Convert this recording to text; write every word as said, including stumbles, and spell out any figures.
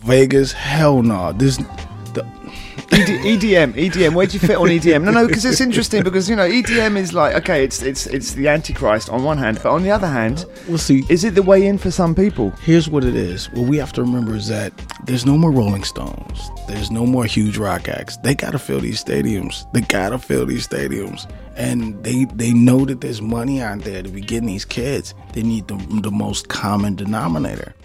Vegas, hell no. This the E D M, E D M. Where do you fit on E D M? No, no, because it's interesting because you know E D M is like okay, it's it's it's the Antichrist on one hand, but on the other hand, we'll see. Is it the way in for some people? Here's what it is. What we have to remember is that there's no more Rolling Stones. There's no more huge rock acts. They gotta fill these stadiums. They gotta fill these stadiums, and they they know that there's money out there to be getting these kids. They need the the most common denominator.